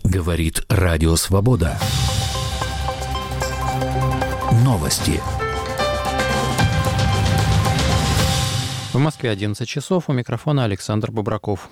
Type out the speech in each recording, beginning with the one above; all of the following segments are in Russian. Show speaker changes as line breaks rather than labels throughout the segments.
Говорит Радио Свобода. Новости.
В Москве 11 часов. У микрофона Александр Бобраков.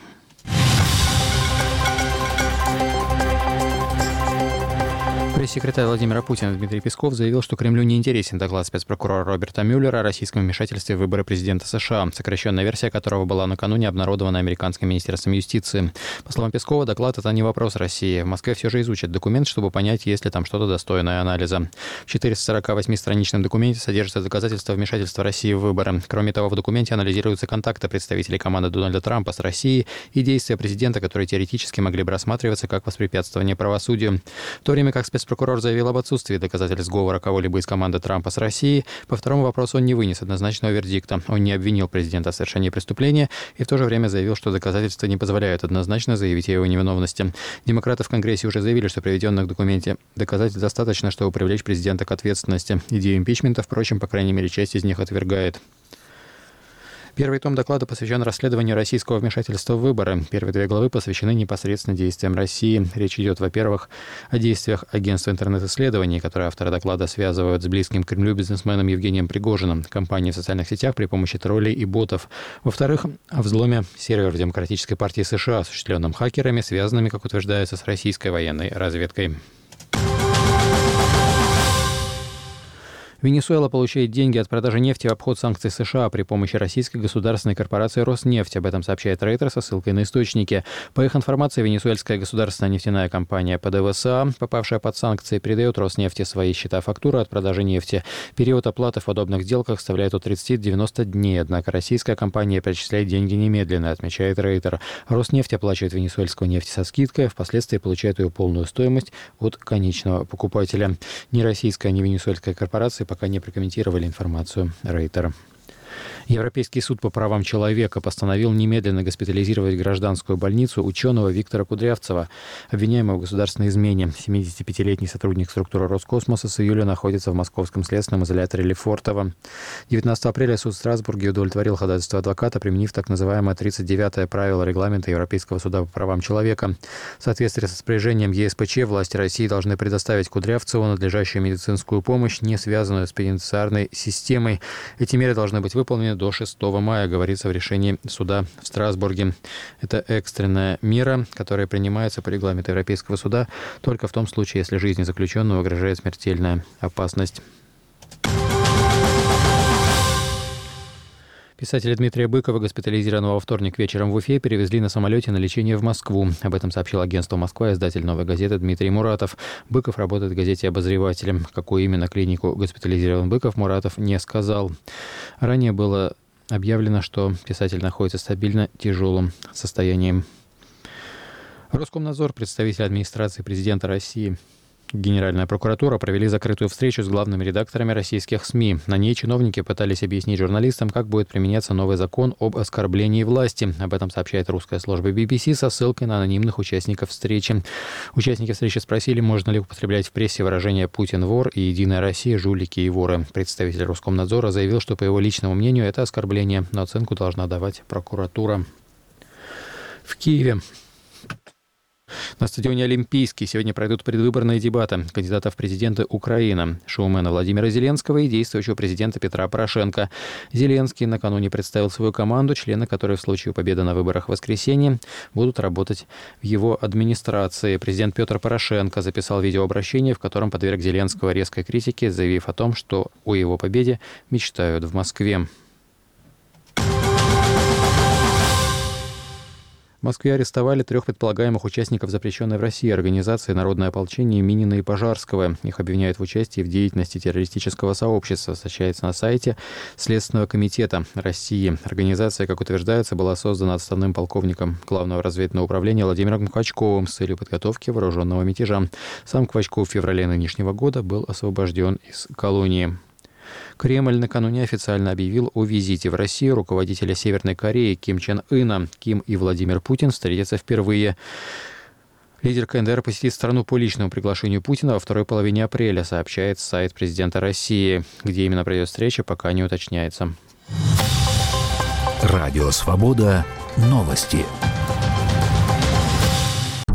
Пресс-секретарь Владимира Путина Дмитрий Песков заявил, что Кремлю не интересен доклад спецпрокурора Роберта Мюллера о российском вмешательстве в выборы президента США, сокращенная версия которого была накануне обнародована американским министерством юстиции. По словам Пескова, доклад – это не вопрос России. В Москве все же изучат документ, чтобы понять, есть ли там что-то достойное анализа. В 448-страничном документе содержатся доказательства вмешательства России в выборы. Кроме того, в документе анализируются контакты представителей команды Дональда Трампа с Россией и действия президента, которые теоретически могли бы рассматриваться как воспрепятствование правосудию. В то время как спецпрокурор заявил об отсутствии доказательств сговора кого-либо из команды Трампа с Россией, по второму вопросу он не вынес однозначного вердикта. Он не обвинил президента в совершении преступления и в то же время заявил, что доказательства не позволяют однозначно заявить о его невиновности. Демократы в Конгрессе уже заявили, что приведенных в документе доказательств достаточно, чтобы привлечь президента к ответственности. Идею импичмента, впрочем, по крайней мере, часть из них отвергает. Первый том доклада посвящен расследованию российского вмешательства в выборы. Первые две главы посвящены непосредственно действиям России. Речь идет, во-первых, о действиях агентства интернет-исследований, которые авторы доклада связывают с близким к Кремлю бизнесменом Евгением Пригожиным, компанией в социальных сетях при помощи троллей и ботов. Во-вторых, о взломе сервера Демократической партии США, осуществленном хакерами, связанными, как утверждается, с российской военной разведкой. Венесуэла получает деньги от продажи нефти в обход санкций США при помощи российской государственной корпорации «Роснефть». Об этом сообщает Рейтер со ссылкой на источники. По их информации, венесуэльская государственная нефтяная компания ПДВСА, попавшая под санкции, передает «Роснефти» свои счета-фактуры от продажи нефти. Период оплаты в подобных сделках составляет от 30 до 90 дней, однако российская компания перечисляет деньги немедленно, отмечает Рейтер. «Роснефть» оплачивает венесуэльскую нефть со скидкой, впоследствии получает ее полную стоимость от конечного покупателя. Ни российская, ни венесуэльская корпорации пока не прокомментировали информацию Рейтера. Европейский суд по правам человека постановил немедленно госпитализировать в гражданскую больницу ученого Виктора Кудрявцева, обвиняемого в государственной измене. 75-летний сотрудник структуры Роскосмоса с июля находится в московском следственном изоляторе Лефортово. 19 апреля суд в Страсбурге удовлетворил ходатайство адвоката, применив так называемое 39-е правило регламента Европейского суда по правам человека. В соответствии с распоряжением ЕСПЧ власти России должны предоставить Кудрявцеву надлежащую медицинскую помощь, не связанную с пенитенциарной системой. Эти меры должны быть выполнены до 6 мая, говорится в решении суда в Страсбурге. Это экстренная мера, которая принимается по регламенту Европейского суда только в том случае, если жизни заключенного угрожает смертельная опасность. Писателя Дмитрия Быкова, госпитализированного во вторник вечером в Уфе, перевезли на самолете на лечение в Москву. Об этом сообщил агентство «Москва» издатель «Новой газеты» Дмитрий Муратов. Быков работает в газете «Обозреватель». Какую именно клинику госпитализирован Быков, Муратов не сказал. Ранее было объявлено, что писатель находится в стабильно тяжелом состоянии. Роскомнадзор, представитель администрации президента России, Генеральная прокуратура провели закрытую встречу с главными редакторами российских СМИ. На ней чиновники пытались объяснить журналистам, как будет применяться новый закон об оскорблении власти. Об этом сообщает русская служба BBC со ссылкой на анонимных участников встречи. Участники встречи спросили, можно ли употреблять в прессе выражения «Путин вор» и «Единая Россия жулики и воры». Представитель Роскомнадзора заявил, что, по его личному мнению, это оскорбление, но оценку должна давать прокуратура. В Киеве на стадионе «Олимпийский» сегодня пройдут предвыборные дебаты кандидатов в президенты Украины, шоумена Владимира Зеленского и действующего президента Петра Порошенко. Зеленский накануне представил свою команду, члены которой в случае победы на выборах в воскресенье будут работать в его администрации. Президент Петр Порошенко записал видеообращение, в котором подверг Зеленского резкой критике, заявив о том, что о его победе мечтают в Москве. В Москве арестовали 3 предполагаемых участников запрещенной в России организации «Народное ополчение» Минина и Пожарского. Их обвиняют в участии в деятельности террористического сообщества, сообщается на сайте Следственного комитета России. Организация, как утверждается, была создана отставным полковником Главного разведывательного управления Владимиром Квачковым с целью подготовки вооруженного мятежа. Сам Квачков в феврале нынешнего года был освобожден из колонии. Кремль накануне официально объявил о визите в Россию руководителя Северной Кореи Ким Чен Ына. Ким и Владимир Путин встретятся впервые. Лидер КНДР посетит страну по личному приглашению Путина во второй половине апреля, сообщает сайт президента России. Где именно пройдет встреча, пока не уточняется.
Радио «Свобода». Новости.